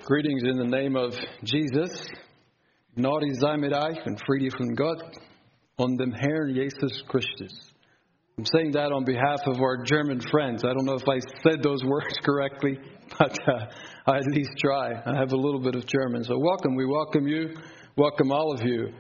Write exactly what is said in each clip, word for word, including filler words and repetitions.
Greetings in the name of Jesus. Gnade sei mit euch und Friede von Gott und dem Herrn Jesus Christus. I'm saying that on behalf of our German friends. I don't know if I said those words correctly, but uh, I at least try. I have a little bit of German. So welcome. We welcome you. Welcome all of you.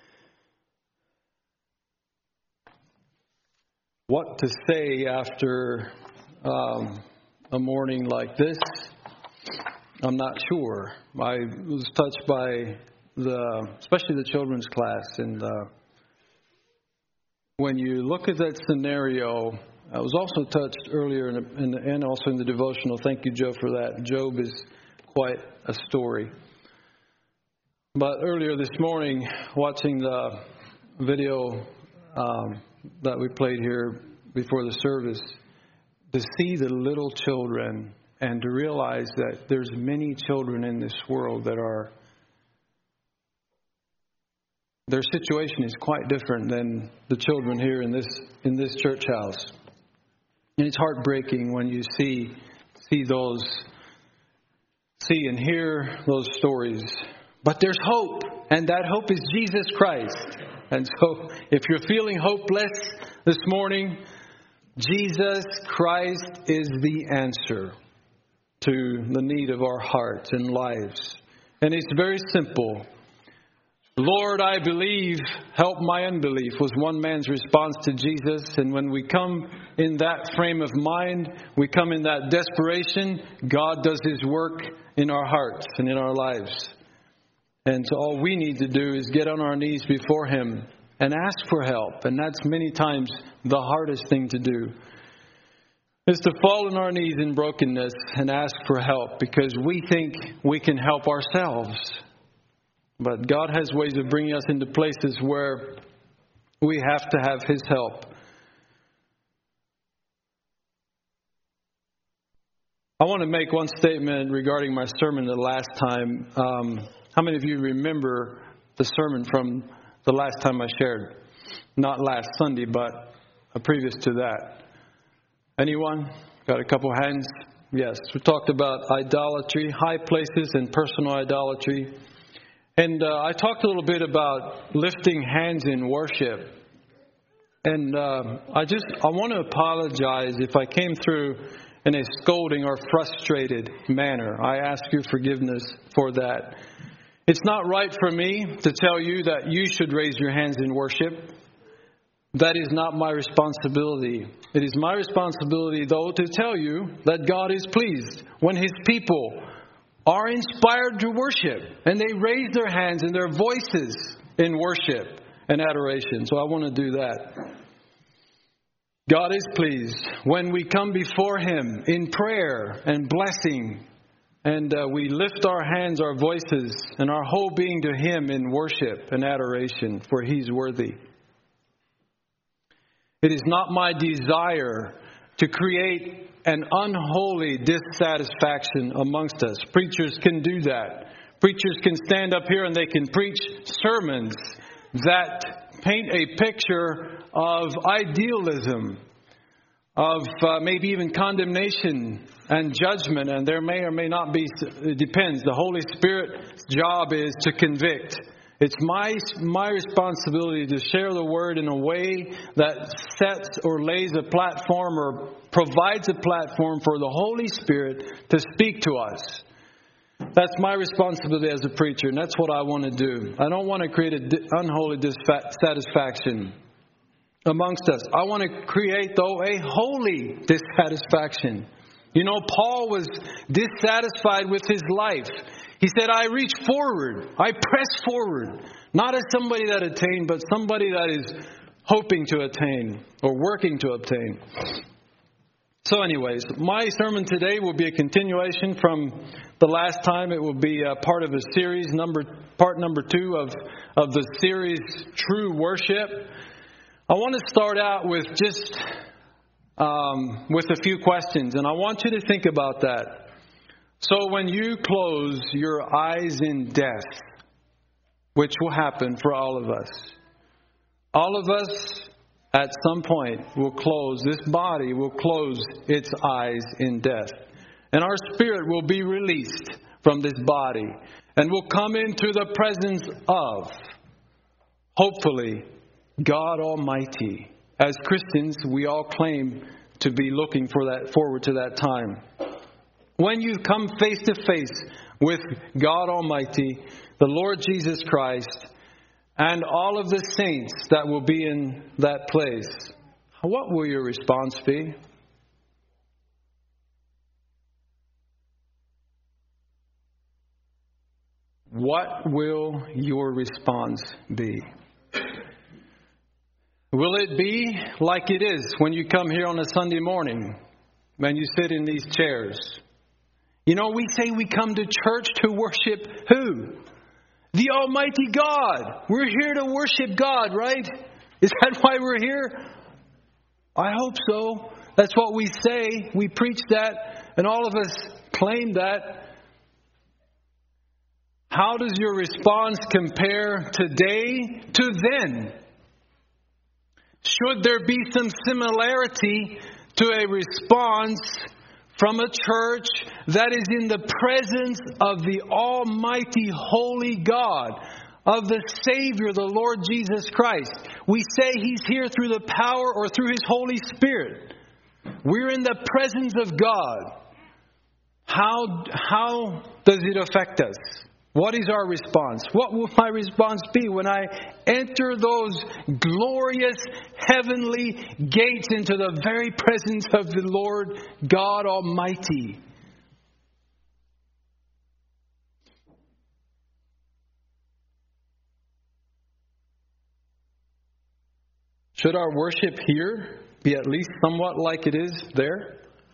What to say after um, a morning like this? I'm not sure. I was touched by the, especially the children's class, and uh, when you look at that scenario, I was also touched earlier, in, the, in the, and also in the devotional. Thank you, Joe, for that. Job is quite a story. But earlier this morning, watching the video um, that we played here before the service, to see the little children and to realize that there's many children in this world that are, their situation is quite different than the children here in this in this church house. And it's heartbreaking when you see see those, see and hear those stories. But there's hope, and that hope is Jesus Christ. And so if you're feeling hopeless this morning, Jesus Christ is the answer to the need of our hearts and lives. And it's very simple. Lord, I believe, help my unbelief, was one man's response to Jesus. And when we come in that frame of mind, we come in that desperation, God does His work in our hearts and in our lives. And so all we need to do is get on our knees before Him and ask for help. And that's many times the hardest thing to do, is to fall on our knees in brokenness and ask for help, because we think we can help ourselves. But God has ways of bringing us into places where we have to have His help. I want to make one statement regarding my sermon the last time. Um, how many of you remember the sermon from the last time I shared? Not last Sunday, but previous to that. Anyone? Got a couple hands? Yes. We talked about idolatry, high places, and personal idolatry. And uh, I talked a little bit about lifting hands in worship. And uh, I just, I want to apologize if I came through in a scolding or frustrated manner. I ask your forgiveness for that. It's not right for me to tell you that you should raise your hands in worship. That is not my responsibility. It is my responsibility, though, to tell you that God is pleased when His people are inspired to worship and they raise their hands and their voices in worship and adoration. So I want to do that. God is pleased when we come before Him in prayer and blessing, and uh, we lift our hands, our voices, and our whole being to Him in worship and adoration, for He's worthy. It is not my desire to create an unholy dissatisfaction amongst us. Preachers can do that. Preachers can stand up here and they can preach sermons that paint a picture of idealism, of uh, maybe even condemnation and judgment. And there may or may not be, it depends. The Holy Spirit's job is to convict. It's my my responsibility to share the Word in a way that sets or lays a platform or provides a platform for the Holy Spirit to speak to us. That's my responsibility as a preacher, and that's what I want to do. I don't want to create an unholy dissatisfaction amongst us. I want to create, though, a holy dissatisfaction. You know, Paul was dissatisfied with his life. He said, I reach forward, I press forward, not as somebody that attained, but somebody that is hoping to attain or working to obtain. So anyways, my sermon today will be a continuation from the last time. It will be a part of a series, number part number two of, of the series, True Worship. I want to start out with just um, with a few questions, and I want you to think about that. So when you close your eyes in death, which will happen for all of us, all of us at some point will close, this body will close its eyes in death. And our spirit will be released from this body. And we'll come into the presence of, hopefully, God Almighty. As Christians, we all claim to be looking for that, forward to that time. When you come face to face with God Almighty, the Lord Jesus Christ, and all of the saints that will be in that place, what will your response be? What will your response be? Will it be like it is when you come here on a Sunday morning, when you sit in these chairs? You know, we say we come to church to worship who? The Almighty God. We're here to worship God, right? Is that why we're here? I hope so. That's what we say. We preach that, and all of us claim that. How does your response compare today to then? Should there be some similarity to a response from a church that is in the presence of the Almighty Holy God, of the Savior, the Lord Jesus Christ? We say He's here through the power or through His Holy Spirit. We're in the presence of God. How, how does it affect us? What is our response? What will my response be when I enter those glorious heavenly gates into the very presence of the Lord God Almighty? Should our worship here be at least somewhat like it is there?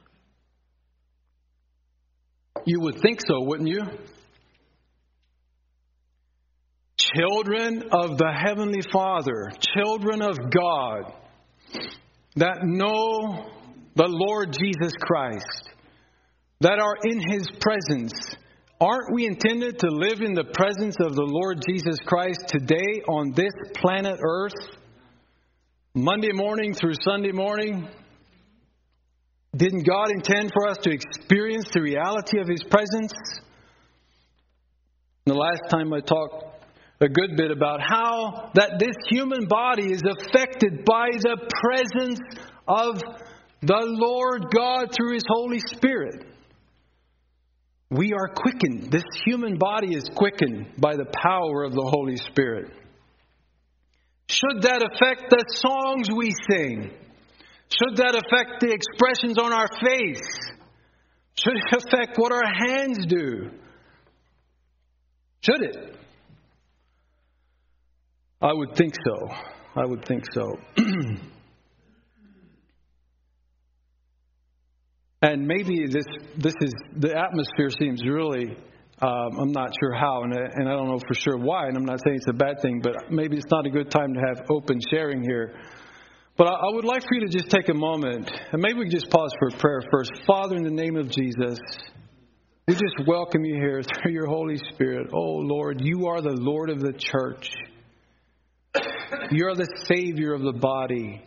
You would think so, wouldn't you? Children of the Heavenly Father, children of God, that know the Lord Jesus Christ, that are in His presence. Aren't we intended to live in the presence of the Lord Jesus Christ today on this planet Earth? Monday morning through Sunday morning? Didn't God intend for us to experience the reality of His presence? The last time I talked a good bit about how that this human body is affected by the presence of the Lord God through His Holy Spirit. We are quickened. This human body is quickened by the power of the Holy Spirit. Should that affect the songs we sing? Should that affect the expressions on our face? Should it affect what our hands do? Should it? I would think so. I would think so. And maybe this this is the atmosphere seems really. Um, I'm not sure how, and I, and I don't know for sure why. And I'm not saying it's a bad thing, but maybe it's not a good time to have open sharing here. But I, I would like for you to just take a moment, and maybe we can just pause for a prayer first. Father, in the name of Jesus, we just welcome you here through your Holy Spirit. Oh Lord, you are the Lord of the church. You're the Savior of the body.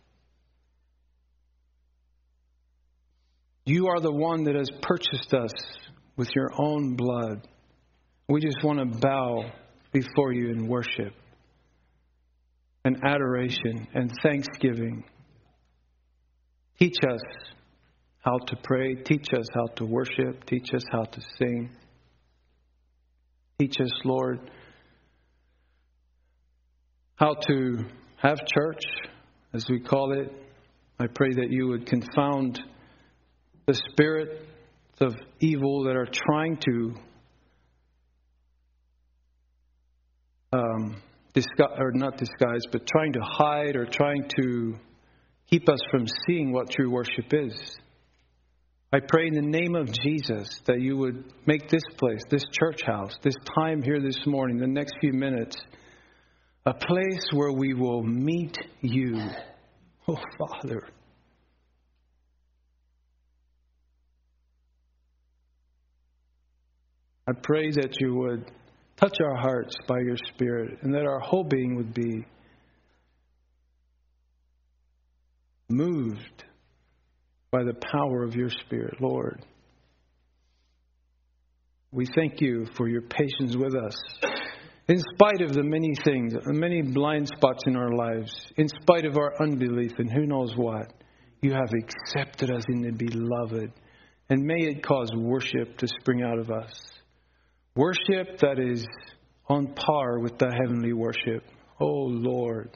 You are the one that has purchased us with your own blood. We just want to bow before you in worship and adoration and thanksgiving. Teach us how to pray. Teach us how to worship. Teach us how to sing. Teach us, Lord, how to have church, as we call it. I pray that you would confound the spirits of evil that are trying to um, disguise, or not disguise, but trying to hide or trying to keep us from seeing what true worship is. I pray in the name of Jesus that you would make this place, this church house, this time here this morning, the next few minutes, a place where we will meet you. Oh, Father. I pray that you would touch our hearts by your Spirit and that our whole being would be moved by the power of your Spirit, Lord. We thank you for your patience with us. In spite of the many things, the many blind spots in our lives, in spite of our unbelief and who knows what, you have accepted us in the beloved. And may it cause worship to spring out of us. Worship that is on par with the heavenly worship. Oh Lord,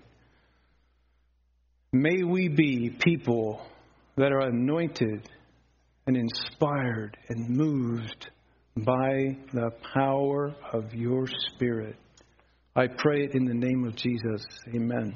may we be people that are anointed and inspired and moved by the power of your Spirit. I pray it in the name of Jesus. Amen.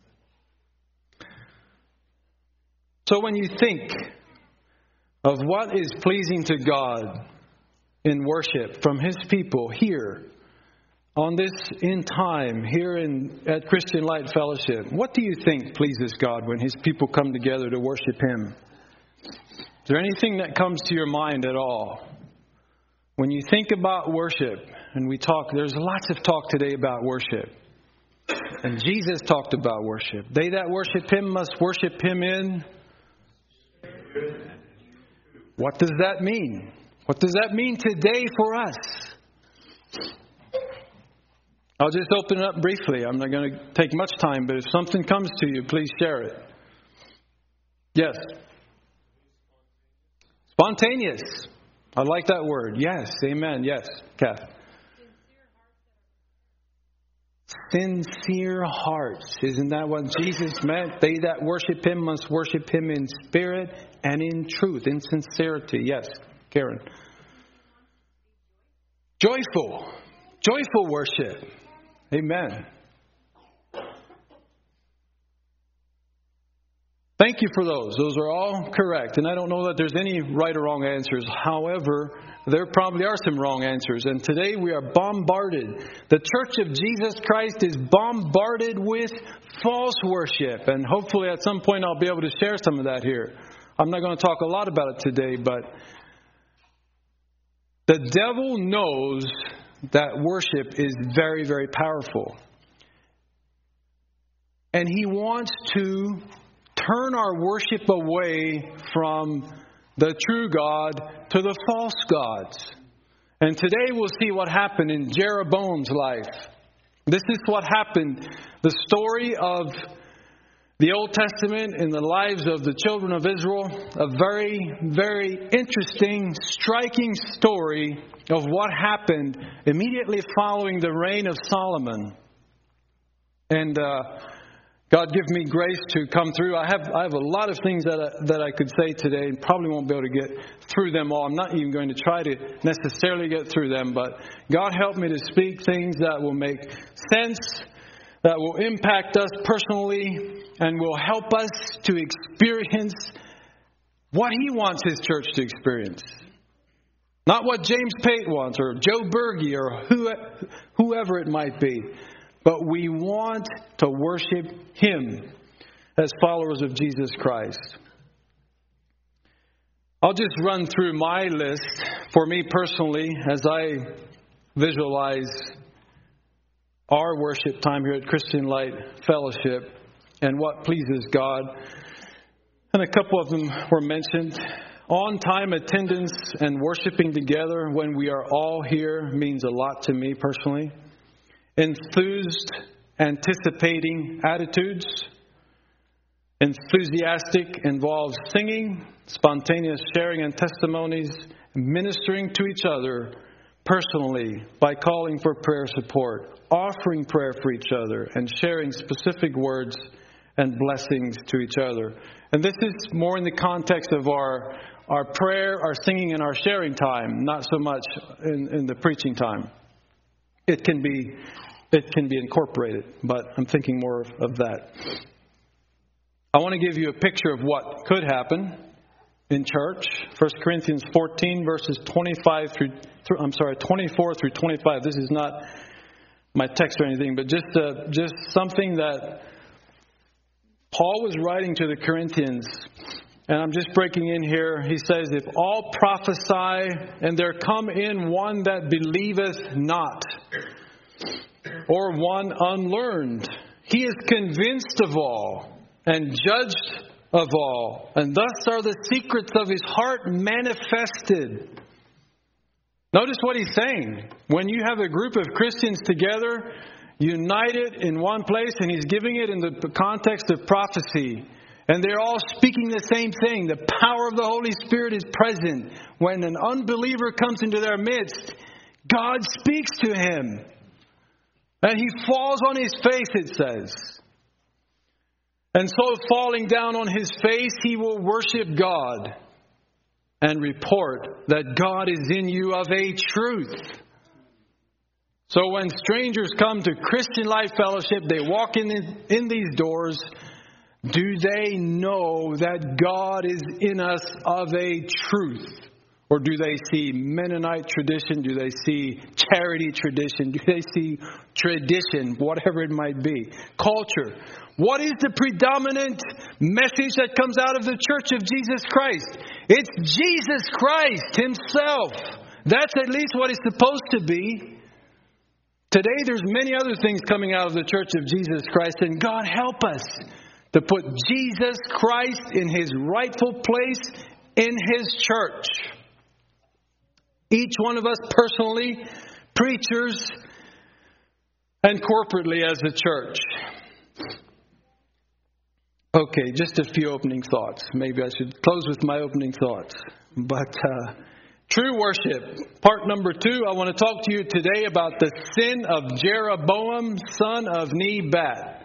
So when you think of what is pleasing to God in worship from His people here on this in time here in at Christian Light Fellowship, what do you think pleases God when His people come together to worship Him? Is there anything that comes to your mind at all? When you think about worship, and we talk, there's lots of talk today about worship. And Jesus talked about worship. They that worship Him must worship Him in. What does that mean? What does that mean today for us? I'll just open it up briefly. I'm not going to take much time, but if something comes to you, please share it. Yes. Spontaneous. I like that word. Yes. Amen. Yes. Kath. Sincere hearts. Isn't that what Jesus meant? They that worship Him must worship Him in spirit and in truth, in sincerity. Yes. Karen. Joyful. Joyful worship. Amen. Thank you for those. Those are all correct. And I don't know that there's any right or wrong answers. However, there probably are some wrong answers. And today we are bombarded. The Church of Jesus Christ is bombarded with false worship. And hopefully at some point I'll be able to share some of that here. I'm not going to talk a lot about it today, but the devil knows that worship is very, very powerful. And he wants to turn our worship away from the true God to the false gods. And today we'll see what happened in Jeroboam's life. This is what happened. The story of the Old Testament in the lives of the children of Israel. A very, very interesting, striking story of what happened immediately following the reign of Solomon. And uh, God give me grace to come through. I have I have a lot of things that I, that I could say today and probably won't be able to get through them all. I'm not even going to try to necessarily get through them, but God help me to speak things that will make sense, that will impact us personally, and will help us to experience what He wants His church to experience. Not what James Pate wants or Joe Berge or who, whoever it might be. But we want to worship Him as followers of Jesus Christ. I'll just run through my list for me personally as I visualize our worship time here at Christian Light Fellowship and what pleases God. And a couple of them were mentioned. On-time attendance and worshiping together when we are all here means a lot to me personally. Enthused, anticipating attitudes. Enthusiastic involves singing, spontaneous sharing and testimonies, ministering to each other personally by calling for prayer support, offering prayer for each other, and sharing specific words and blessings to each other. And this is more in the context of our our prayer, our singing, and our sharing time, not so much in, in the preaching time. It can be it can be incorporated, but I'm thinking more of, of that. I want to give you a picture of what could happen in church. First Corinthians fourteen, verses twenty-five through, through I'm sorry, twenty-four through twenty-five. This is not my text or anything, but just uh, just something that Paul was writing to the Corinthians. And I'm just breaking in here. He says, if all prophesy, and there come in one that believeth not, or one unlearned, he is convinced of all, and judged of all. And thus are the secrets of his heart manifested. Notice what he's saying. When you have a group of Christians together, united in one place, and he's giving it in the context of prophecy, and they're all speaking the same thing. The power of the Holy Spirit is present. When an unbeliever comes into their midst, God speaks to him. And he falls on his face, it says. And so falling down on his face, he will worship God and report that God is in you of a truth. So when strangers come to Christian Life Fellowship, they walk in, in these doors, do they know that God is in us of a truth? Or do they see Mennonite tradition? Do they see charity tradition? Do they see tradition, whatever it might be? Culture. What is the predominant message that comes out of the Church of Jesus Christ? It's Jesus Christ Himself. That's at least what it's supposed to be. Today there's many other things coming out of the Church of Jesus Christ, and God help us to put Jesus Christ in His rightful place in His church. Each one of us personally, preachers, and corporately as a church. Okay, just a few opening thoughts. Maybe I should close with my opening thoughts. But uh, true worship, part number two, I want to talk to you today about the sin of Jeroboam, son of Nebat.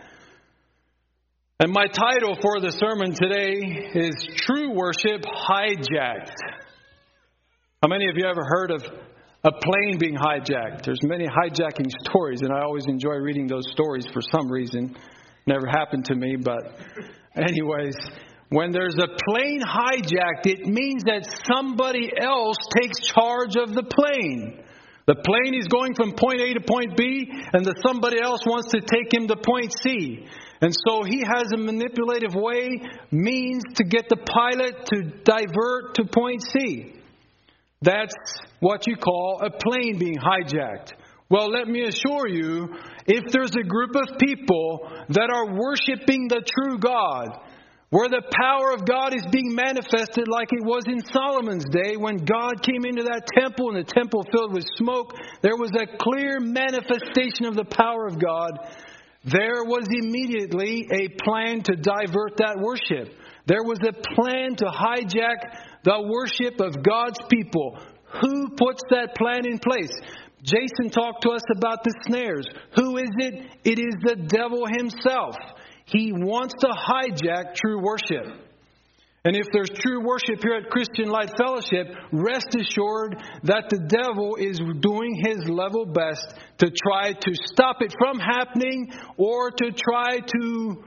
And my title for the sermon today is True Worship Hijacked. How many of you ever heard of a plane being hijacked? There's many hijacking stories, and I always enjoy reading those stories for some reason. Never happened to me, but anyways, when there's a plane hijacked, it means that somebody else takes charge of the plane. The plane is going from point A to point B, and the somebody else wants to take him to point C. And so he has a manipulative way, means to get the pilot to divert to point C. That's what you call a plane being hijacked. Well, let me assure you, if there's a group of people that are worshiping the true God, where the power of God is being manifested like it was in Solomon's day when God came into that temple and the temple filled with smoke, there was a clear manifestation of the power of God. There was immediately a plan to divert that worship. There was a plan to hijack the worship of God's people. Who puts that plan in place? Jason talked to us about the snares. Who is it? It is the devil himself. He wants to hijack true worship. And if there's true worship here at Christian Light Fellowship, rest assured that the devil is doing his level best to try to stop it from happening, or to try to...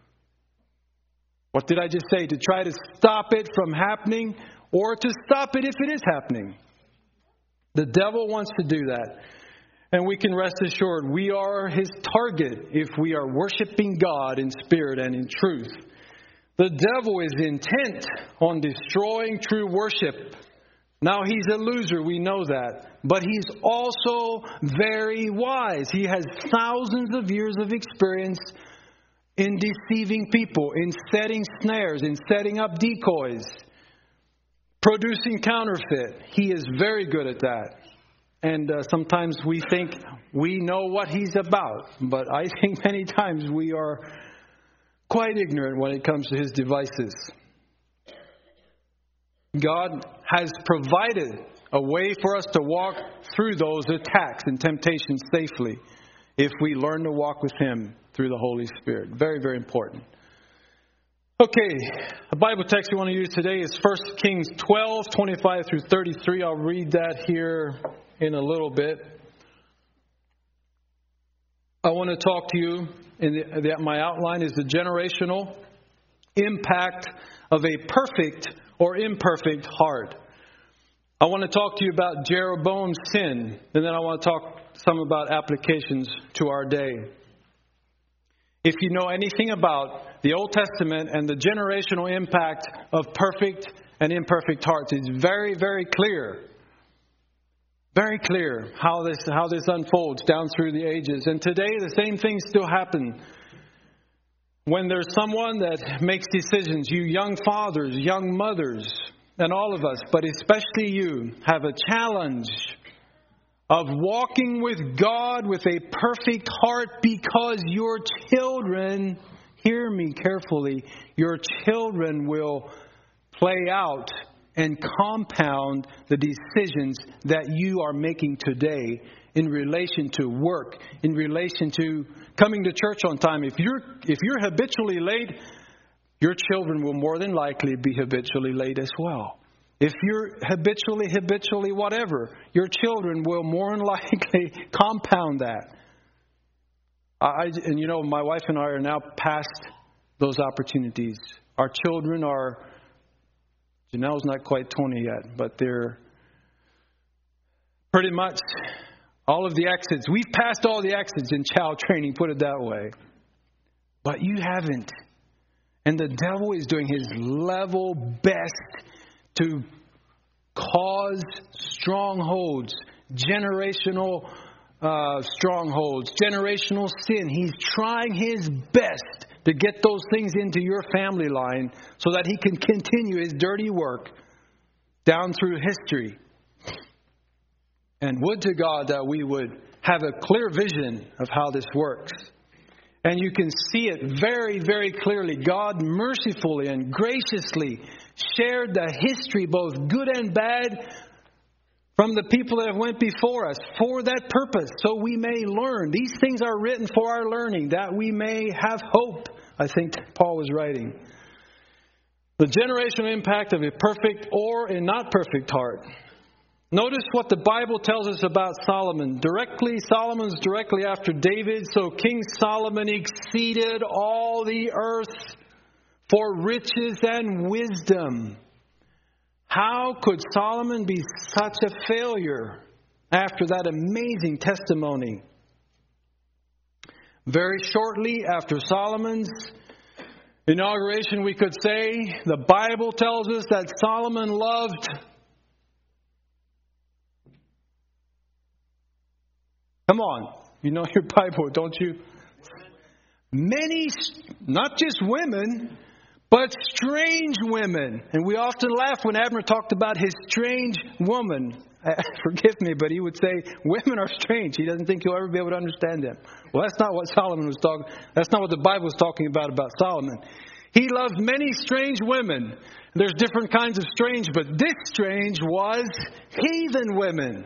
What did I just say? To try to stop it from happening, or to stop it if it is happening. The devil wants to do that. And we can rest assured we are his target if we are worshiping God in spirit and in truth. The devil is intent on destroying true worship. Now, he's a loser, we know that. But he's also very wise. He has thousands of years of experience in deceiving people, in setting snares, in setting up decoys, producing counterfeit. He is very good at that. And uh, sometimes we think we know what he's about. But I think many times we are quite ignorant when it comes to his devices. God has provided a way for us to walk through those attacks and temptations safely if we learn to walk with him through the Holy Spirit. Very, very important. Okay, the Bible text we want to use today is First Kings twelve, twenty-five through thirty-three. I'll read that here in a little bit. I want to talk to you, in the, the, my outline is the generational impact of a perfect or imperfect heart. I want to talk to you about Jeroboam's sin, and then I want to talk some about applications to our day. If you know anything about the Old Testament and the generational impact of perfect and imperfect hearts, it's very, very clear. Very clear how this how this unfolds down through the ages. And today the same things still happen. When there's someone that makes decisions, you young fathers, young mothers, and all of us, but especially you, have a challenge of walking with God with a perfect heart, because your children, hear me carefully, your children will play out and compound the decisions that you are making today in relation to work, in relation to coming to church on time. If you're if you're habitually late, your children will more than likely be habitually late as well. If you're habitually, habitually whatever, your children will more than likely compound that. I, and you know, my wife and I are now past those opportunities. Our children are, Janelle's not quite twenty yet, but they're pretty much all of the exits. We've passed all the exits in child training, put it that way. But you haven't. And the devil is doing his level best to cause strongholds, generational uh, strongholds, generational sin. He's trying his best to get those things into your family line so that he can continue his dirty work down through history. And would to God that we would have a clear vision of how this works. And you can see it very, very clearly. God mercifully and graciously shared the history, both good and bad, from the people that went before us for that purpose, so we may learn. These things are written for our learning, that we may have hope, I think Paul was writing. The generational impact of a perfect or a not perfect heart. Notice what the Bible tells us about Solomon. Directly, Solomon's directly after David. So King Solomon exceeded all the earth for riches and wisdom. How could Solomon be such a failure after that amazing testimony? Very shortly after Solomon's inauguration, we could say, the Bible tells us that Solomon loved Come on, you know your Bible, don't you? Many, not just women, but strange women. And we often laugh when Abner talked about his strange woman. Forgive me, but he would say, women are strange. He doesn't think you'll ever be able to understand them. Well, that's not what Solomon was talking. That's not what the Bible was talking about about Solomon. He loved many strange women. There's different kinds of strange, but this strange was heathen women.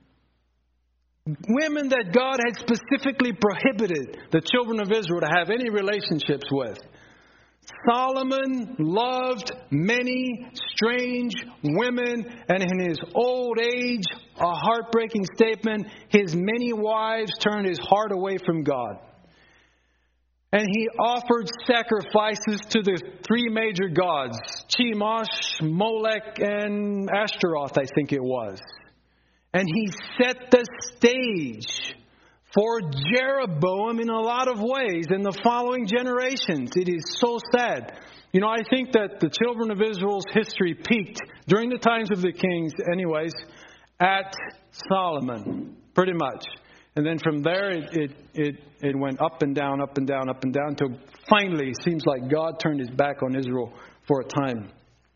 Women that God had specifically prohibited the children of Israel to have any relationships with. Solomon loved many strange women, and in his old age, a heartbreaking statement, his many wives turned his heart away from God. And he offered sacrifices to the three major gods, Chemosh, Molech, and Ashtaroth, I think it was. And he set the stage for Jeroboam in a lot of ways in the following generations. It is so sad. You know, I think that the children of Israel's history peaked during the times of the kings, anyways, at Solomon, pretty much. And then from there, it it it, it went up and down, up and down, up and down, until finally it seems like God turned his back on Israel for a time.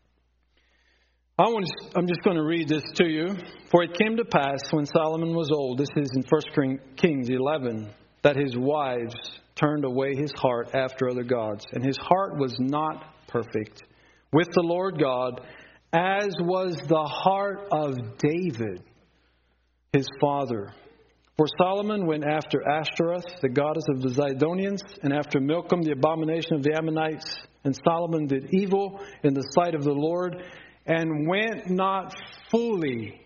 I want to, I'm just going to read this to you. For it came to pass when Solomon was old, this is in First Kings eleven, that his wives turned away his heart after other gods. And his heart was not perfect with the Lord God, as was the heart of David, his father. For Solomon went after Ashtaroth, the goddess of the Zidonians, and after Milcom, the abomination of the Ammonites. And Solomon did evil in the sight of the Lord, and went not fully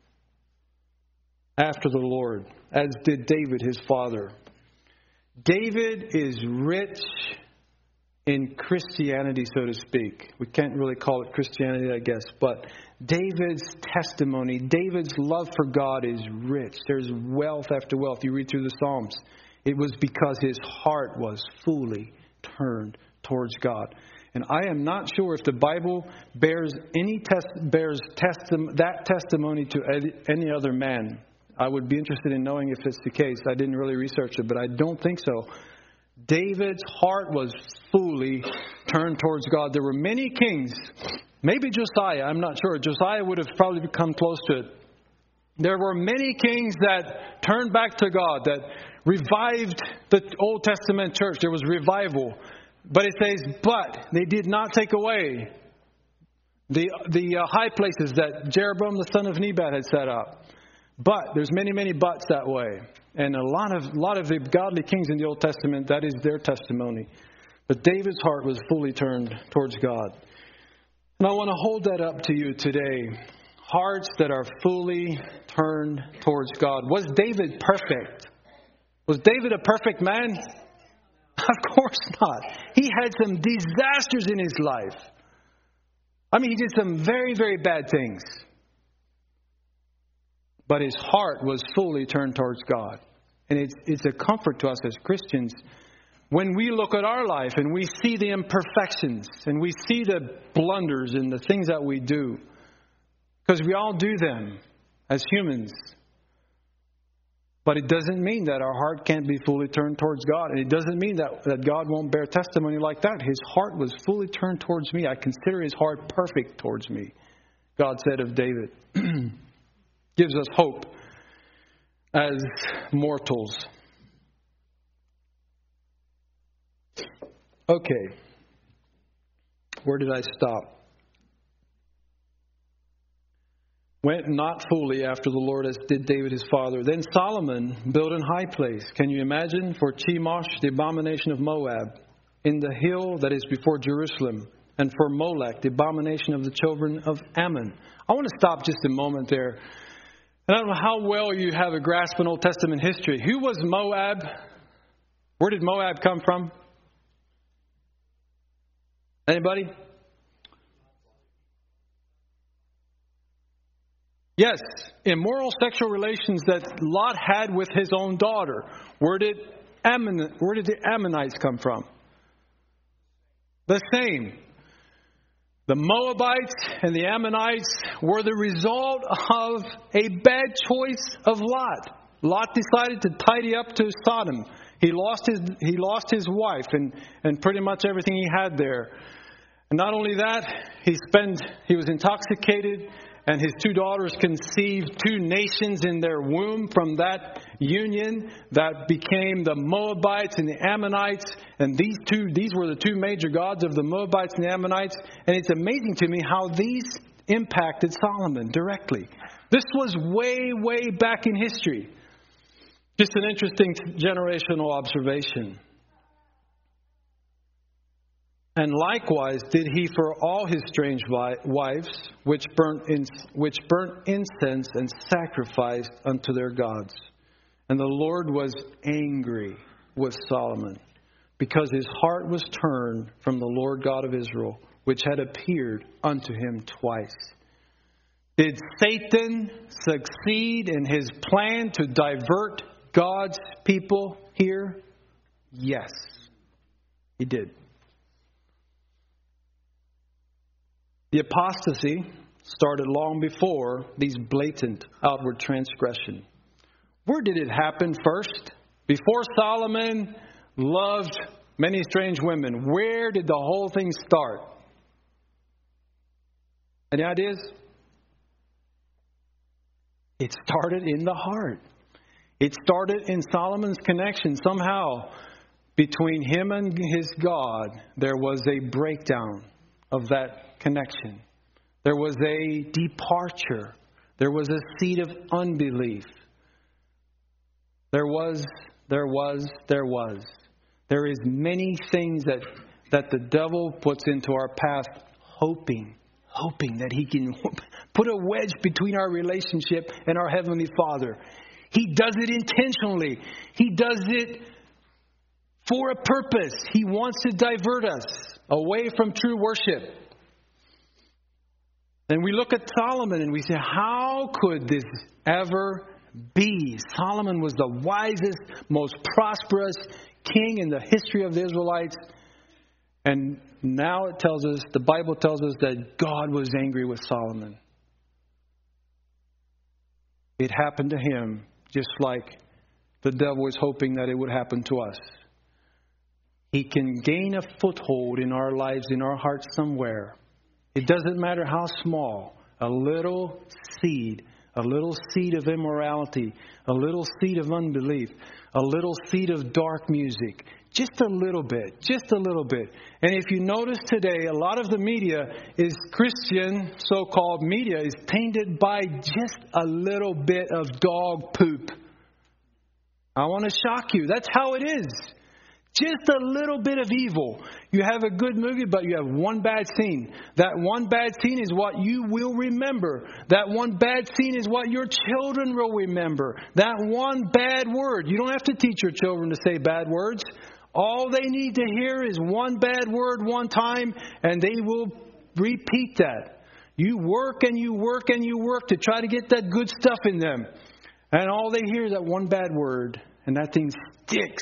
after the Lord, as did David his father. David is rich in Christianity, so to speak. We can't really call it Christianity, I guess, but David's testimony, David's love for God is rich. There's wealth after wealth. You read through the Psalms. It was because his heart was fully turned towards God. And I am not sure if the Bible bears any test, bears testim, that testimony to any other man. I would be interested in knowing if it's the case. I didn't really research it, but I don't think so. David's heart was fully turned towards God. There were many kings, maybe Josiah, I'm not sure. Josiah would have probably come close to it. There were many kings that turned back to God, that revived the Old Testament church. There was revival. But it says, but they did not take away the the uh, high places that Jeroboam the son of Nebat had set up. But there's many, many buts that way. And a lot of a lot of the godly kings in the Old Testament, that is their testimony. But David's heart was fully turned towards God. And I want to hold that up to you today. Hearts that are fully turned towards God. Was David perfect? Was David a perfect man? Of course not. He had some disasters in his life. I mean, he did some very, very bad things. But his heart was fully turned towards God. And it's, it's a comfort to us as Christians when we look at our life and we see the imperfections and we see the blunders and the things that we do. Because we all do them as humans. But it doesn't mean that our heart can't be fully turned towards God. And it doesn't mean that, that God won't bear testimony like that. His heart was fully turned towards me. I consider his heart perfect towards me, God said of David. Gives us hope as mortals. Okay. Where did I stop? Went not fully after the Lord as did David his father. Then Solomon built an high place. Can you imagine? For Chemosh, the abomination of Moab, in the hill that is before Jerusalem. And for Molech, the abomination of the children of Ammon. I want to stop just a moment there. And I don't know how well you have a grasp on Old Testament history. Who was Moab? Where did Moab come from? Anybody? Yes, immoral sexual relations that Lot had with his own daughter. Where did Ammon, where did the Ammonites come from? The same. The Moabites and the Ammonites were the result of a bad choice of Lot. Lot decided to tidy up to Sodom. He lost his he lost his wife and, and pretty much everything he had there. And not only that, he spent he was intoxicated. And his two daughters conceived two nations in their womb from that union that became the Moabites and the Ammonites. And these two, these were the two major gods of the Moabites and the Ammonites. And it's amazing to me how these impacted Solomon directly. This was way, way back in history. Just an interesting generational observation. And likewise did he for all his strange wives, which burnt, in, which burnt incense and sacrificed unto their gods. And the Lord was angry with Solomon, because his heart was turned from the Lord God of Israel, which had appeared unto him twice. Did Satan succeed in his plan to divert God's people here? Yes, he did. The apostasy started long before these blatant outward transgression. Where did it happen first? Before Solomon loved many strange women, where did the whole thing start? Any ideas? It started in the heart. It started in Solomon's connection. Somehow, between him and his God, there was a breakdown of that connection. There was a departure. There was a seed of unbelief. There was, there was, there was. There is many things that, that the devil puts into our path, hoping, hoping that he can put a wedge between our relationship and our Heavenly Father. He does it intentionally. He does it for a purpose. He wants to divert us away from true worship. And we look at Solomon and we say, how could this ever be? Solomon was the wisest, most prosperous king in the history of the Israelites. And now it tells us, the Bible tells us that God was angry with Solomon. It happened to him just like the devil was hoping that it would happen to us. He can gain a foothold in our lives, in our hearts somewhere. It doesn't matter how small, a little seed a little seed of immorality, a little seed of unbelief, a little seed of dark music. Just a little bit, just a little bit. And if you notice today, a lot of the media is Christian, so-called media, is tainted by just a little bit of dog poop. I want to shock you. That's how it is. Just a little bit of evil. You have a good movie, but you have one bad scene. That one bad scene is what you will remember. That one bad scene is what your children will remember. That one bad word. You don't have to teach your children to say bad words. All they need to hear is one bad word one time, and they will repeat that. You work and you work and you work to try to get that good stuff in them. And all they hear is that one bad word, and that thing sticks.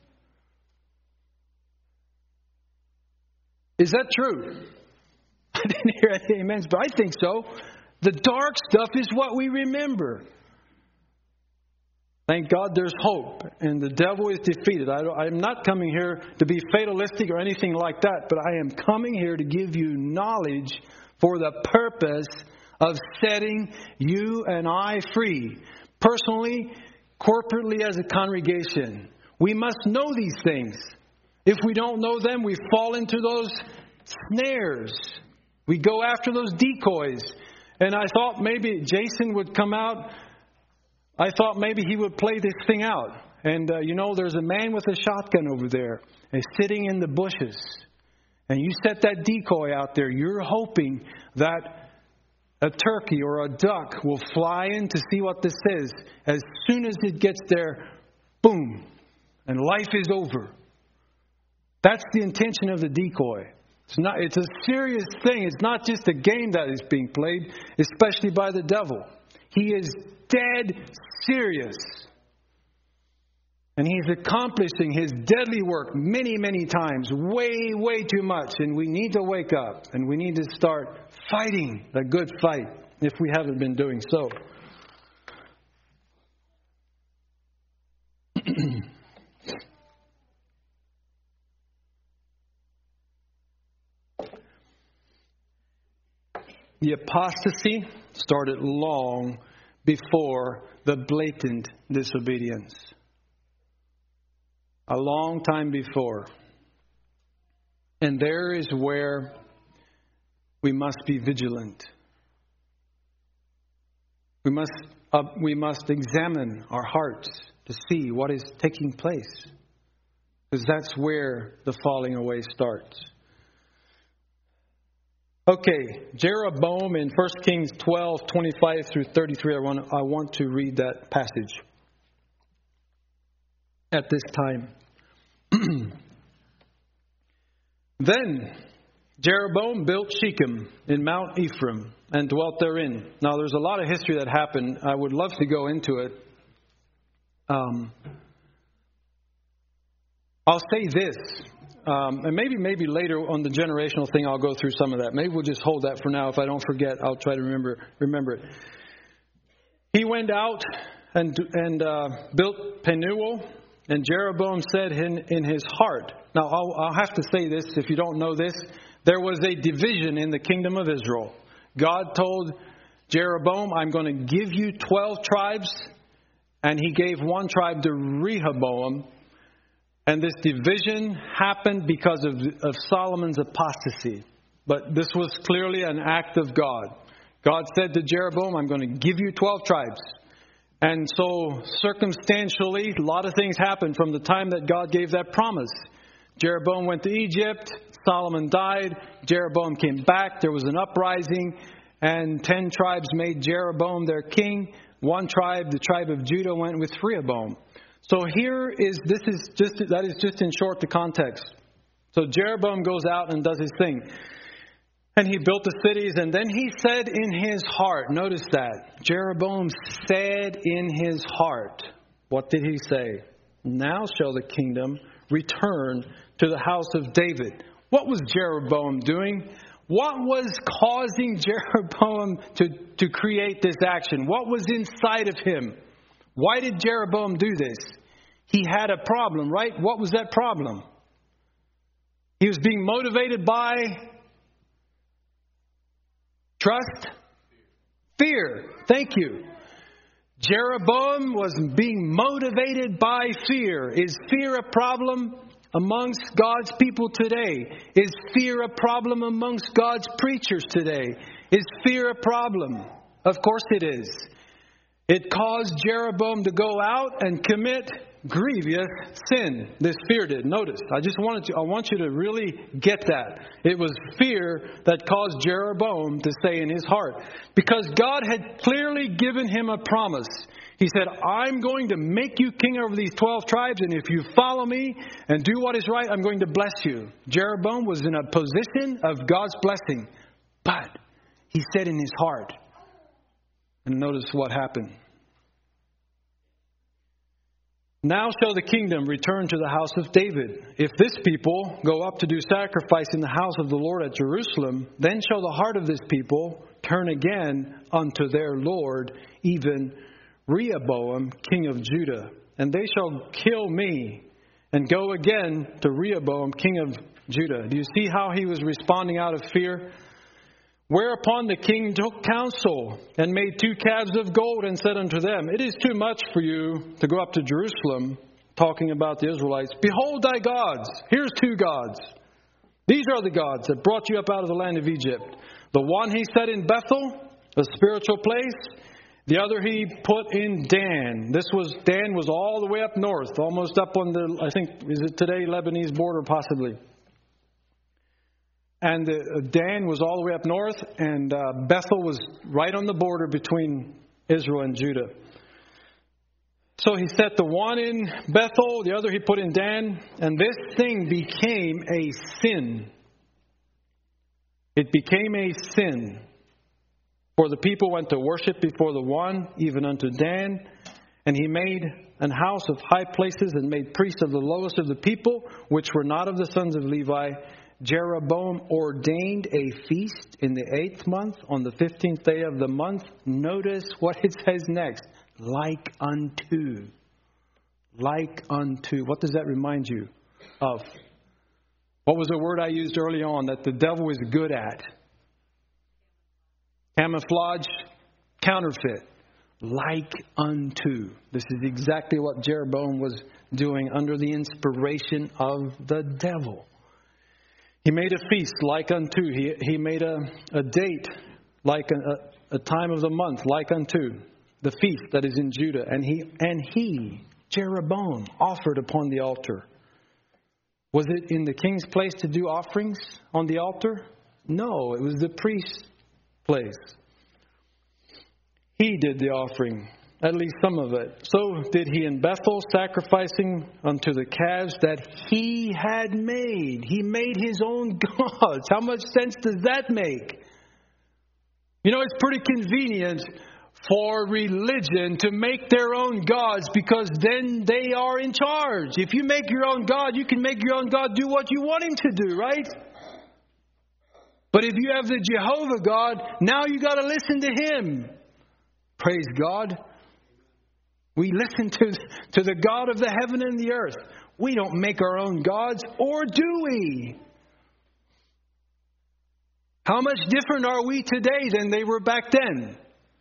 Is that true? I didn't hear any amens, but I think so. The dark stuff is what we remember. Thank God there's hope, and the devil is defeated. I, I'm not coming here to be fatalistic or anything like that, but I am coming here to give you knowledge for the purpose of setting you and I free. Personally, corporately as a congregation, we must know these things. If we don't know them, we fall into those snares. We go after those decoys. And I thought maybe Jason would come out. I thought maybe he would play this thing out. And, uh, you know, there's a man with a shotgun over there and sitting in the bushes. And you set that decoy out there. You're hoping that a turkey or a duck will fly in to see what this is. As soon as it gets there, boom, and life is over. That's the intention of the decoy. It's not. It's a serious thing. It's not just a game that is being played, especially by the devil. He is dead serious. And he's accomplishing his deadly work many, many times, way, way too much. And we need to wake up, and we need to start fighting the good fight if we haven't been doing so. The apostasy started long before the blatant disobedience. A long time before. And there is where we must be vigilant. We must uh, we must examine our hearts to see what is taking place. Because that's where the falling away starts. Okay, Jeroboam in First Kings twelve, twenty-five through thirty-three. I want, I want to read that passage at this time. Then Jeroboam built Shechem in Mount Ephraim and dwelt therein. Now, there's a lot of history that happened. I would love to go into it. Um, I'll say this. Um, and maybe maybe later on the generational thing, I'll go through some of that. Maybe we'll just hold that for now. If I don't forget, I'll try to remember remember it. He went out and and uh, built Penuel, and Jeroboam said in, in his heart. Now, I'll, I'll have to say this. If you don't know this, there was a division in the kingdom of Israel. God told Jeroboam, I'm going to give you twelve tribes, and he gave one tribe to Rehoboam. And this division happened because of, of Solomon's apostasy. But this was clearly an act of God. God said to Jeroboam, I'm going to give you twelve tribes. And so circumstantially, a lot of things happened from the time that God gave that promise. Jeroboam went to Egypt. Solomon died. Jeroboam came back. There was an uprising. And ten tribes made Jeroboam their king. One tribe, the tribe of Judah, went with Rehoboam. So here is, this is just, that is just in short the context. So Jeroboam goes out and does his thing. And he built the cities, and then he said in his heart, notice that, Jeroboam said in his heart, what did he say? Now shall the kingdom return to the house of David. What was Jeroboam doing? What was causing Jeroboam to, to create this action? What was inside of him? Why did Jeroboam do this? He had a problem, right? What was that problem? He was being motivated by trust, fear. Thank you. Jeroboam was being motivated by fear. Is fear a problem amongst God's people today? Is fear a problem amongst God's preachers today? Is fear a problem? Of course it is. It caused Jeroboam to go out and commit grievous sin. This fear did. Notice, I just wanted to, I want you to really get that. It was fear that caused Jeroboam to say in his heart, because God had clearly given him a promise. He said, I'm going to make you king over these twelve tribes, and if you follow me and do what is right, I'm going to bless you. Jeroboam was in a position of God's blessing, but he said in his heart, and notice what happened. Now shall the kingdom return to the house of David. If this people go up to do sacrifice in the house of the Lord at Jerusalem, then shall the heart of this people turn again unto their Lord, even Rehoboam, king of Judah. And they shall kill me and go again to Rehoboam, king of Judah. Do you see how he was responding out of fear? Whereupon the king took counsel and made two calves of gold and said unto them, It is too much for you to go up to Jerusalem, talking about the Israelites. Behold thy gods. Here's two gods. These are the gods that brought you up out of the land of Egypt. The one he set in Bethel, a spiritual place. The other he put in Dan. This was, Dan was all the way up north, almost up on the, I think, is it today, Lebanese border possibly. And uh, Dan was all the way up north, and uh, Bethel was right on the border between Israel and Judah. So he set the one in Bethel, the other he put in Dan, and this thing became a sin. It became a sin. For the people went to worship before the one, even unto Dan, and he made an house of high places and made priests of the lowest of the people, which were not of the sons of Levi. Jeroboam ordained a feast in the eighth month on the fifteenth day of the month. Notice what it says next. Like unto. Like unto. What does that remind you of? What was the word I used early on that the devil is good at? Camouflage, counterfeit. Like unto. This is exactly what Jeroboam was doing under the inspiration of the devil. He made a feast like unto. He he made a, a date like a, a time of the month like unto the feast that is in Judah. And he and he, Jeroboam, offered upon the altar. Was it in the king's place to do offerings on the altar? No, it was the priest's place. He did the offering, at least some of it. So did he in Bethel, sacrificing unto the calves that he had made. He made his own gods. How much sense does that make? You know, it's pretty convenient for religion to make their own gods, because then they are in charge. If you make your own God, you can make your own God do what you want him to do, right? But if you have the Jehovah God, now you got to listen to him. Praise God. We listen to, to the God of the heaven and the earth. We don't make our own gods, or do we? How much different are we today than they were back then?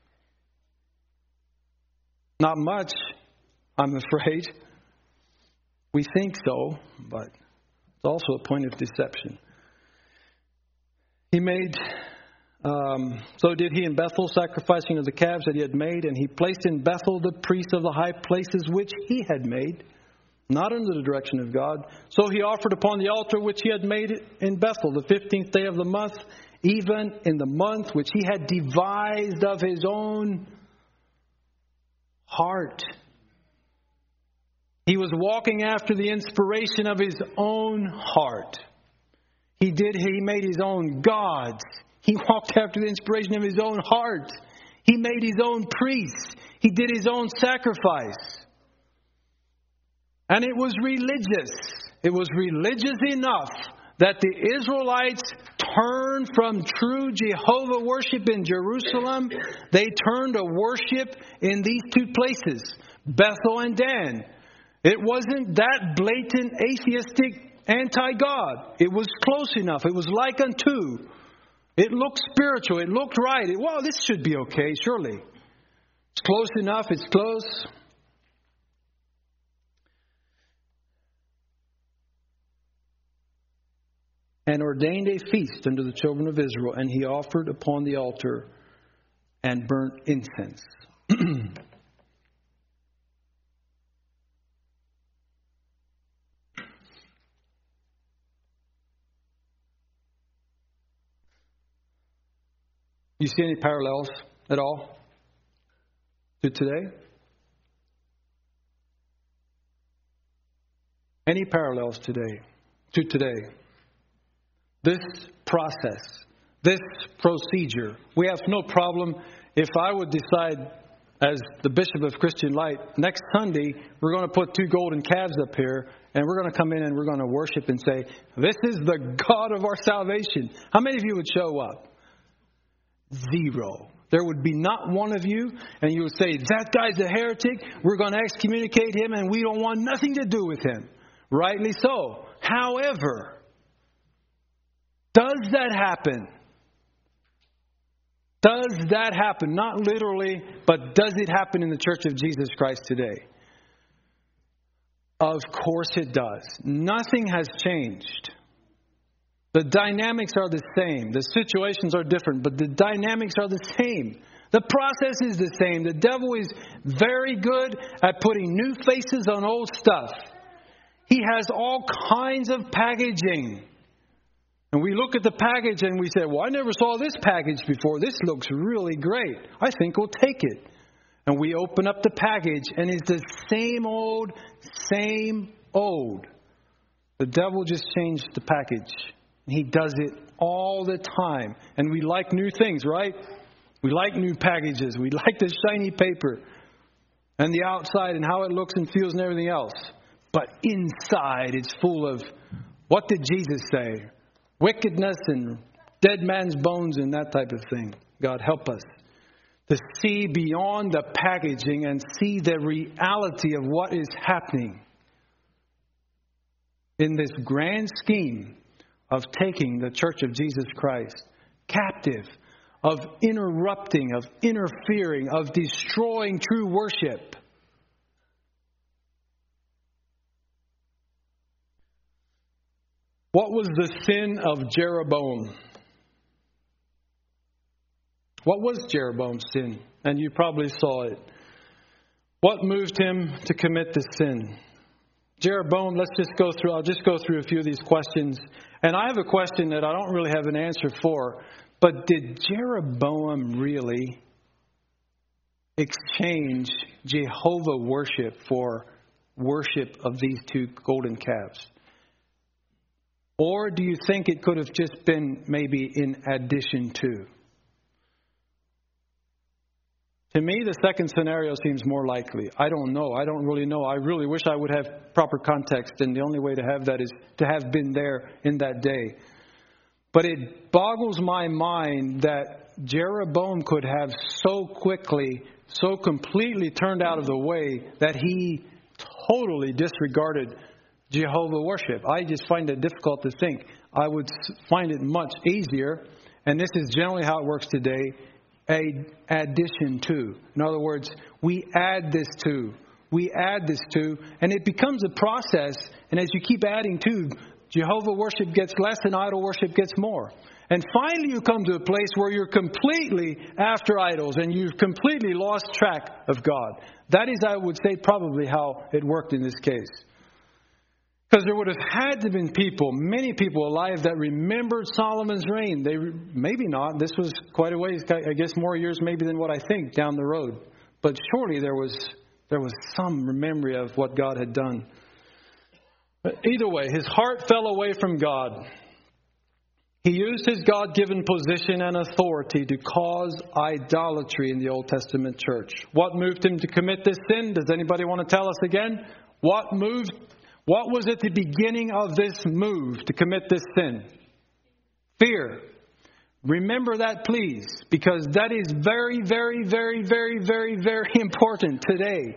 Not much, I'm afraid. We think so, but it's also a point of deception. He made... Um, so did he in Bethel, sacrificing of the calves that he had made, and he placed in Bethel the priests of the high places which he had made, not under the direction of God. So he offered upon the altar which he had made in Bethel, the fifteenth day of the month, even in the month which he had devised of his own heart. He was walking after the inspiration of his own heart. He did, he made his own gods. He walked after the inspiration of his own heart. He made his own priests. He did his own sacrifice. And it was religious. It was religious enough that the Israelites turned from true Jehovah worship in Jerusalem. They turned to worship in these two places, Bethel and Dan. It wasn't that blatant atheistic anti-God. It was close enough. It was like unto. It looked spiritual. It looked right. It, well, this should be okay, surely. It's close enough. It's close. And ordained a feast unto the children of Israel, and he offered upon the altar and burnt incense. You see any parallels at all to today? Any parallels today to today? This process, this procedure. We have no problem if I would decide as the Bishop of Christian Light, next Sunday we're going to put two golden calves up here and we're going to come in and we're going to worship and say, this is the God of our salvation. How many of you would show up? Zero. There would be not one of you, and you would say, that guy's a heretic. We're going to excommunicate him and we don't want nothing to do with him. Rightly so. However, does that happen? Does that happen? Not literally, but does it happen in the Church of Jesus Christ today? Of course it does. Nothing has changed. The dynamics are the same. The situations are different, but the dynamics are the same. The process is the same. The devil is very good at putting new faces on old stuff. He has all kinds of packaging. And we look at the package and we say, well, I never saw this package before. This looks really great. I think we'll take it. And we open up the package and it's the same old, same old. The devil just changed the package. He does it all the time. And we like new things, right? We like new packages. We like the shiny paper and the outside and how it looks and feels and everything else. But inside it's full of, what did Jesus say? Wickedness and dead man's bones and that type of thing. God help us to see beyond the packaging and see the reality of what is happening in this grand scheme of taking the Church of Jesus Christ captive, of interrupting, of interfering, of destroying true worship. What was the sin of Jeroboam? What was Jeroboam's sin? And you probably saw it. What moved him to commit this sin? Jeroboam, let's just go through, I'll just go through a few of these questions. And I have a question that I don't really have an answer for. But did Jeroboam really exchange Jehovah worship for worship of these two golden calves? Or do you think it could have just been maybe in addition to? To me, the second scenario seems more likely. I don't know. I don't really know. I really wish I would have proper context, and the only way to have that is to have been there in that day. But it boggles my mind that Jeroboam could have so quickly, so completely turned out of the way that he totally disregarded Jehovah worship. I just find it difficult to think. I would find it much easier, and this is generally how it works today, a addition to. In other words, we add this to. We add this to, and it becomes a process, and as you keep adding to, Jehovah worship gets less and idol worship gets more. And finally you come to a place where you're completely after idols and you've completely lost track of God. That is, I would say, probably how it worked in this case. Because there would have had to have been people, many people alive that remembered Solomon's reign. They maybe not. This was quite a ways, I guess more years maybe than what I think down the road. But surely there was there was some memory of what God had done. But either way, his heart fell away from God. He used his God-given position and authority to cause idolatry in the Old Testament church. What moved him to commit this sin? Does anybody want to tell us again? What moved? What was at the beginning of this move to commit this sin? Fear. Remember that, please, because that is very, very, very, very, very, very important today.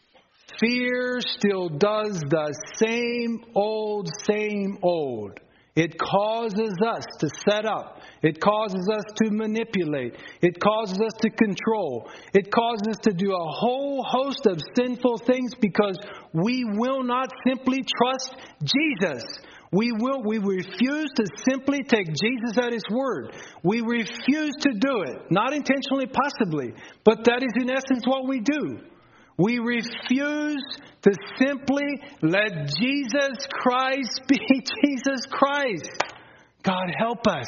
Fear still does the same old, same old. It causes us to set up. It causes us to manipulate. It causes us to control. It causes us to do a whole host of sinful things because we will not simply trust Jesus. We will. We refuse to simply take Jesus at His word. We refuse to do it. Not intentionally, possibly. But that is in essence what we do. We refuse to simply let Jesus Christ be Jesus Christ. God help us.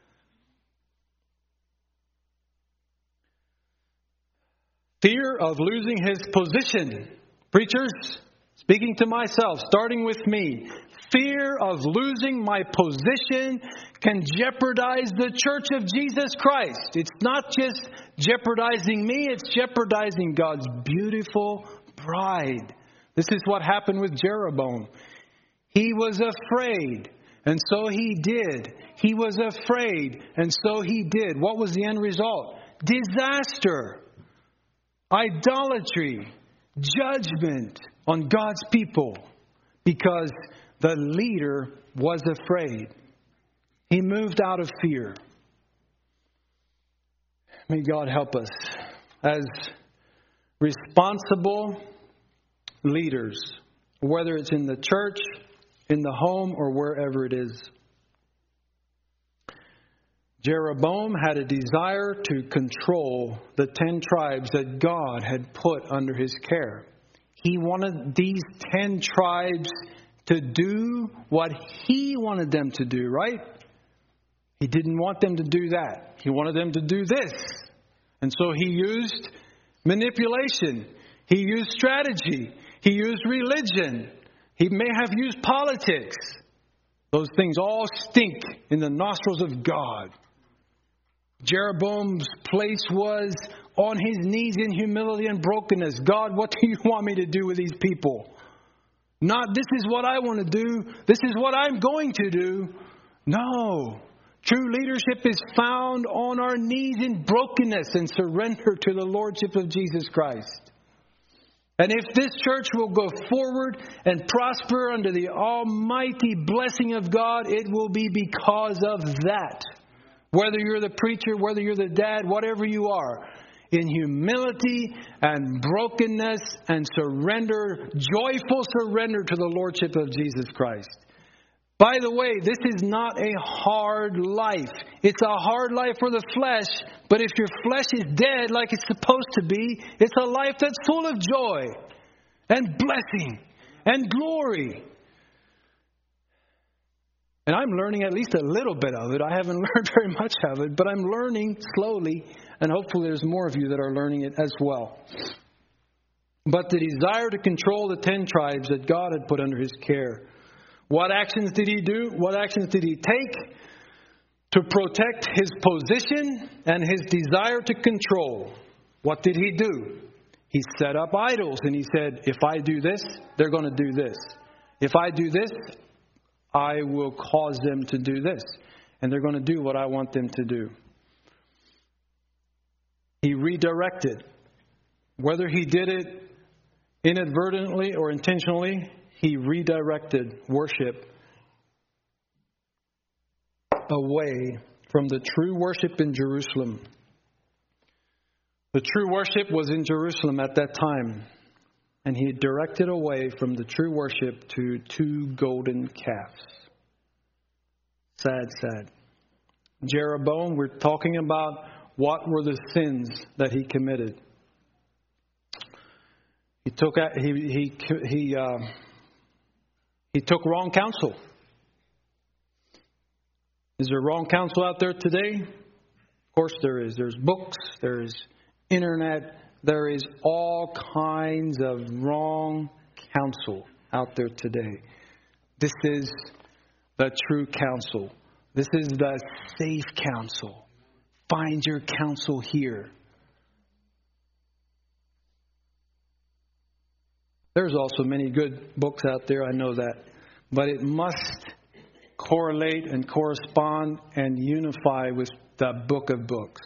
Fear of losing his position. Preachers, speaking to myself, starting with me. Fear of losing my position can jeopardize the church of Jesus Christ. It's not just jeopardizing me, it's jeopardizing God's beautiful bride. This is what happened with Jeroboam. He was afraid, and so he did. He was afraid, and so he did. What was the end result? Disaster, idolatry, judgment on God's people because the leader was afraid. He moved out of fear. May God help us as responsible leaders, whether it's in the church, in the home, or wherever it is. Jeroboam had a desire to control the ten tribes that God had put under his care. He wanted these ten tribes to do what he wanted them to do, right? He didn't want them to do that. He wanted them to do this. And so he used manipulation. He used strategy. He used religion. He may have used politics. Those things all stink in the nostrils of God. Jeroboam's place was on his knees in humility and brokenness. God, what do you want me to do with these people? Not, this is what I want to do. This is what I'm going to do. No. True leadership is found on our knees in brokenness and surrender to the Lordship of Jesus Christ. And if this church will go forward and prosper under the almighty blessing of God, it will be because of that. Whether you're the preacher, whether you're the dad, whatever you are, in humility and brokenness and surrender, joyful surrender to the Lordship of Jesus Christ. By the way, this is not a hard life. It's a hard life for the flesh, but if your flesh is dead like it's supposed to be, it's a life that's full of joy and blessing and glory. And I'm learning at least a little bit of it. I haven't learned very much of it, but I'm learning slowly, and hopefully there's more of you that are learning it as well. But the desire to control the ten tribes that God had put under his care. What actions did he do? What actions did he take to protect his position and his desire to control? What did he do? He set up idols, and he said, if I do this, they're going to do this. If I do this, I will cause them to do this. And they're going to do what I want them to do. He redirected. Whether he did it inadvertently or intentionally, he redirected worship away from the true worship in Jerusalem. The true worship was in Jerusalem at that time. And he directed away from the true worship to two golden calves. Sad, sad. Jeroboam, we're talking about what were the sins that he committed. He took he he he uh, he took wrong counsel. Is there wrong counsel out there today? Of course there is. There's books. There's internet. There is all kinds of wrong counsel out there today. This is the true counsel. This is the safe counsel. Find your counsel here. There's also many good books out there, I know that. But it must correlate and correspond and unify with the book of books.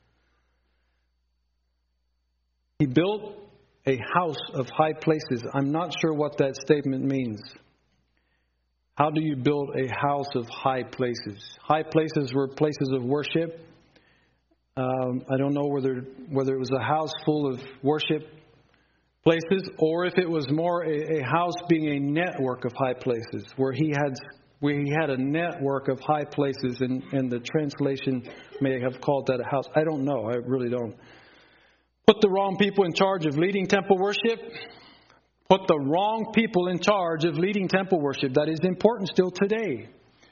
He built a house of high places. I'm not sure what that statement means. How do you build a house of high places? High places were places of worship. Um, I don't know whether whether it was a house full of worship places or if it was more a, a house being a network of high places, where he had where he had a network of high places, and, and the translation may have called that a house. I don't know. I really don't. Put the wrong people in charge of leading temple worship. Put the wrong people in charge of leading temple worship. That is important still today.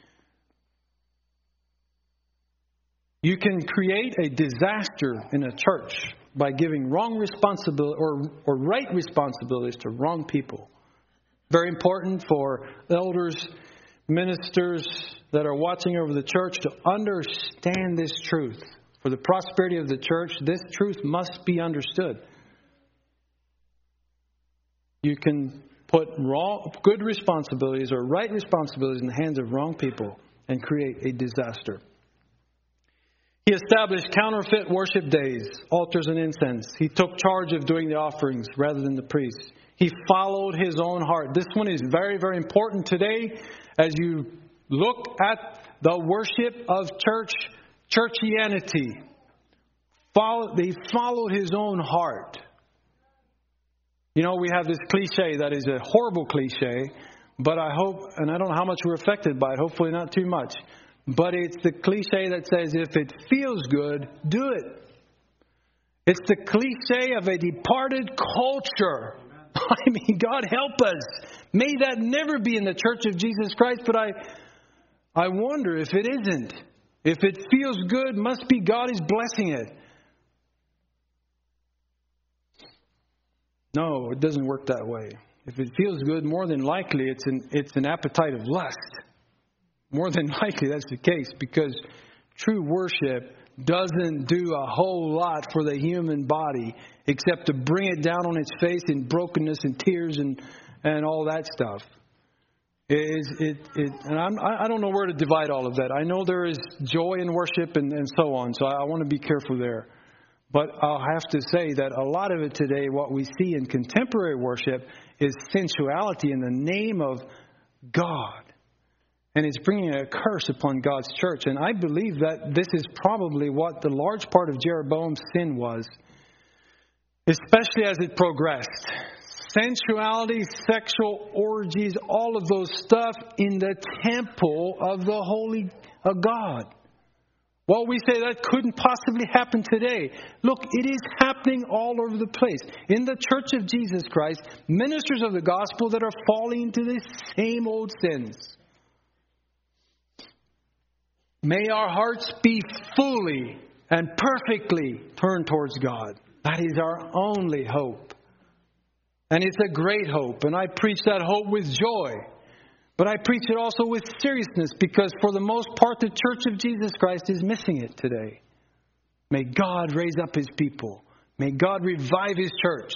You can create a disaster in a church by giving wrong responsibility or, or right responsibilities to wrong people. Very important for elders, ministers that are watching over the church to understand this truth. For the prosperity of the church, this truth must be understood. You can put wrong, good responsibilities or right responsibilities in the hands of wrong people and create a disaster. He established counterfeit worship days, altars and incense. He took charge of doing the offerings rather than the priests. He followed his own heart. This one is very, very important today as you look at the worship of church, churchianity. Follow, they followed his own heart. You know, we have this cliche that is a horrible cliche, but I hope, and I don't know how much we're affected by it, hopefully not too much. But it's the cliche that says, if it feels good, do it. It's the cliche of a departed culture. I mean, God help us. May that never be in the Church of Jesus Christ, but I I wonder if it isn't. If it feels good, must be God is blessing it. No, it doesn't work that way. If it feels good, more than likely it's an it's an appetite of lust. More than likely that's the case, because true worship doesn't do a whole lot for the human body except to bring it down on its face in brokenness and tears and, and all that stuff. It is it it and I'm, I don't know where to divide all of that. I know there is joy in worship and, and so on, so I, I want to be careful there. But I'll have to say that a lot of it today, what we see in contemporary worship, is sensuality in the name of God. And it's bringing a curse upon God's church. And I believe that this is probably what the large part of Jeroboam's sin was, especially as it progressed. Sensuality, sexual orgies, all of those stuff in the temple of the Holy of God. Well, we say that couldn't possibly happen today. Look, it is happening all over the place. In the Church of Jesus Christ, ministers of the gospel that are falling into the same old sins. May our hearts be fully and perfectly turned towards God. That is our only hope. And it's a great hope. And I preach that hope with joy. But I preach it also with seriousness, because for the most part, the Church of Jesus Christ is missing it today. May God raise up His people. May God revive His church.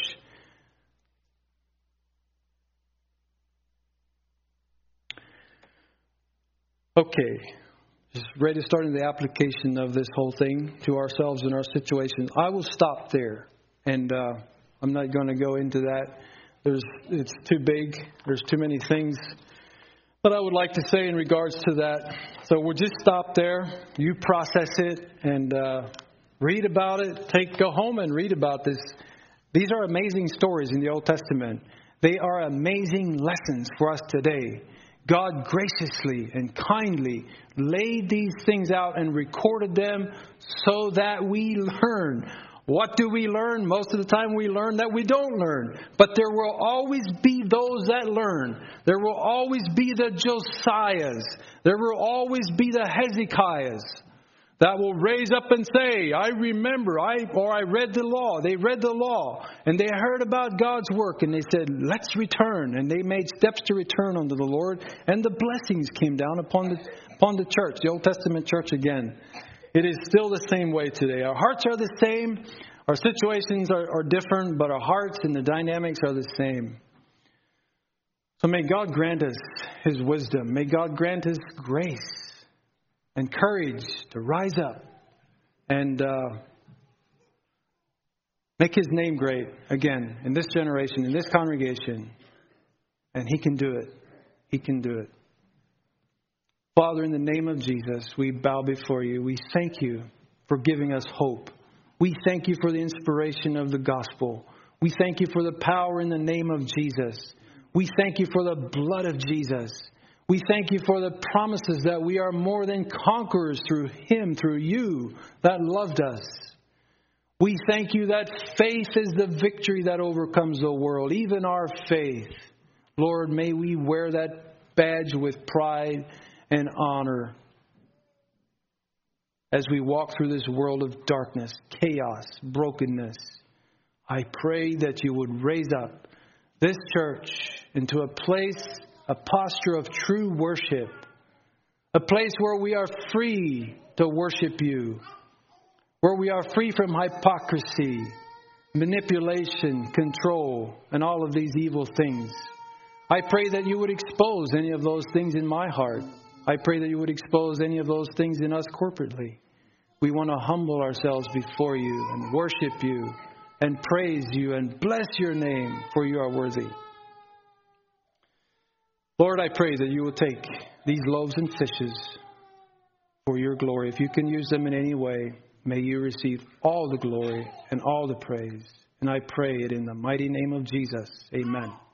Okay. Just ready to start in the application of this whole thing to ourselves and our situation. I will stop there, and uh, I'm not going to go into that. There's, it's too big. There's too many things that I would like to say in regards to that. So we'll just stop there. You process it and uh, read about it. Take go home and read about this. These are amazing stories in the Old Testament. They are amazing lessons for us today. God graciously and kindly laid these things out and recorded them so that we learn. What do we learn? Most of the time we learn that we don't learn. But there will always be those that learn. There will always be the Josiahs. There will always be the Hezekiahs that will raise up and say, I remember, I or I read the law. They read the law and they heard about God's work and they said, let's return. And they made steps to return unto the Lord, and the blessings came down upon the upon the church, the Old Testament church again. It is still the same way today. Our hearts are the same. Our situations are, are different, but our hearts and the dynamics are the same. So may God grant us His wisdom. May God grant us grace and courage to rise up and uh, make His name great again in this generation, in this congregation. And He can do it. He can do it. Father, in the name of Jesus, we bow before you. We thank you for giving us hope. We thank you for the inspiration of the gospel. We thank you for the power in the name of Jesus. We thank you for the blood of Jesus. We thank you for the promises that we are more than conquerors through Him, through you that loved us. We thank you that faith is the victory that overcomes the world, even our faith. Lord, may we wear that badge with pride and honor as we walk through this world of darkness, chaos, brokenness. I pray that you would raise up this church into a place, a posture of true worship, a place where we are free to worship you, where we are free from hypocrisy, manipulation, control, and all of these evil things. I pray that you would expose any of those things in my heart. I pray that you would expose any of those things in us corporately. We want to humble ourselves before you and worship you and praise you and bless your name, for you are worthy. Lord, I pray that you will take these loaves and fishes for your glory. If you can use them in any way, may you receive all the glory and all the praise. And I pray it in the mighty name of Jesus. Amen.